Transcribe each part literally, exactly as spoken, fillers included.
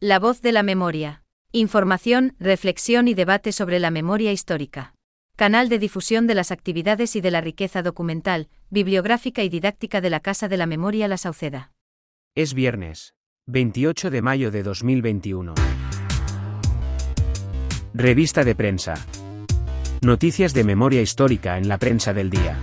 La voz de la memoria. Información, reflexión y debate sobre la memoria histórica. Canal de difusión de las actividades y de la riqueza documental, bibliográfica y didáctica de la Casa de la Memoria La Sauceda. Es viernes, veintiocho de mayo de dos mil veintiuno. Revista de prensa. Noticias de memoria histórica en la prensa del día.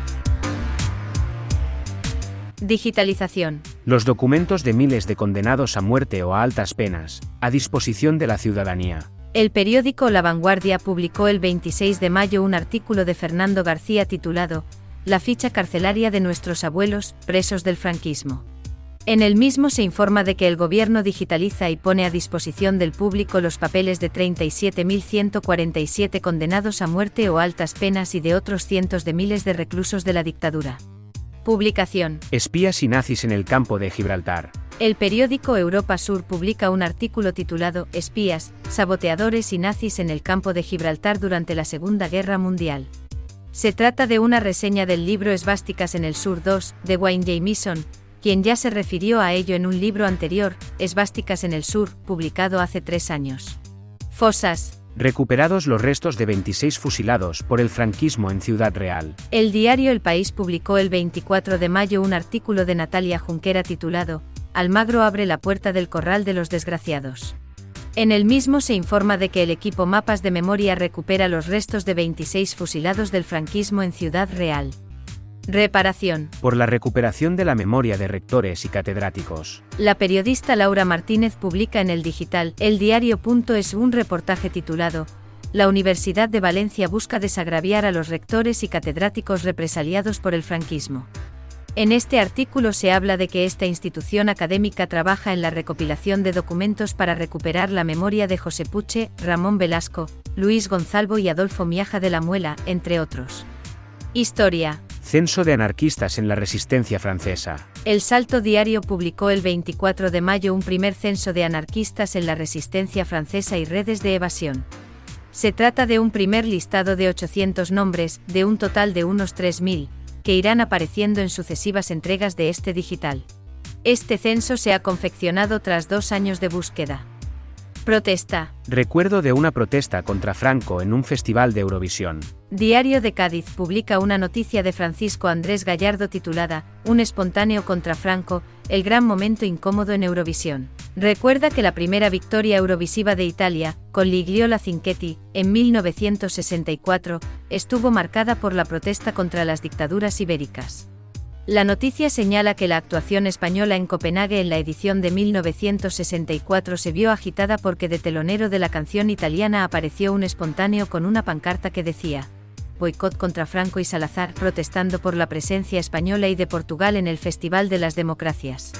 Digitalización. Los documentos de miles de condenados a muerte o a altas penas, a disposición de la ciudadanía. El periódico La Vanguardia publicó el veintiséis de mayo un artículo de Fernando García titulado La ficha carcelaria de nuestros abuelos, presos del franquismo. En el mismo se informa de que el gobierno digitaliza y pone a disposición del público los papeles de treinta y siete mil ciento cuarenta y siete condenados a muerte o altas penas y de otros cientos de miles de reclusos de la dictadura. Publicación. Espías y nazis en el campo de Gibraltar. El periódico Europa Sur publica un artículo titulado Espías, saboteadores y nazis en el campo de Gibraltar durante la Segunda Guerra Mundial. Se trata de una reseña del libro Esvásticas en el Sur dos, de Wayne Jamieson, quien ya se refirió a ello en un libro anterior, Esvásticas en el Sur, publicado hace tres años. Fosas. Recuperados los restos de veintiséis fusilados por el franquismo en Ciudad Real. El diario El País publicó el veinticuatro de mayo un artículo de Natalia Junquera titulado Almagro abre la puerta del corral de los desgraciados. En el mismo se informa de que el equipo Mapas de Memoria recupera los restos de veintiséis fusilados del franquismo en Ciudad Real. Reparación. Por la recuperación de la memoria de rectores y catedráticos. La periodista Laura Martínez publica en el digital El Diario.es un reportaje titulado La Universidad de Valencia busca desagraviar a los rectores y catedráticos represaliados por el franquismo. En este artículo se habla de que esta institución académica trabaja en la recopilación de documentos para recuperar la memoria de José Puche, Ramón Velasco, Luis Gonzalvo y Adolfo Miaja de la Muela, entre otros. Historia. Censo de anarquistas en la resistencia francesa. El Salto Diario publicó el veinticuatro de mayo un primer censo de anarquistas en la resistencia francesa y redes de evasión. Se trata de un primer listado de ochocientos nombres, de un total de unos tres mil, que irán apareciendo en sucesivas entregas de este digital. Este censo se ha confeccionado tras dos años de búsqueda. Protesta. Recuerdo de una protesta contra Franco en un festival de Eurovisión. Diario de Cádiz publica una noticia de Francisco Andrés Gallardo titulada Un espontáneo contra Franco, el gran momento incómodo en Eurovisión. Recuerda que la primera victoria eurovisiva de Italia, con Gigliola Cinquetti, en mil novecientos sesenta y cuatro, estuvo marcada por la protesta contra las dictaduras ibéricas. La noticia señala que la actuación española en Copenhague en la edición de mil novecientos sesenta y cuatro se vio agitada porque de telonero de la canción italiana apareció un espontáneo con una pancarta que decía boicot contra Franco y Salazar, protestando por la presencia española y de Portugal en el Festival de las Democracias.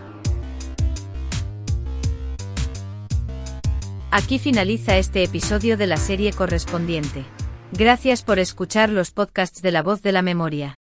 Aquí finaliza este episodio de la serie correspondiente. Gracias por escuchar los podcasts de La Voz de la Memoria.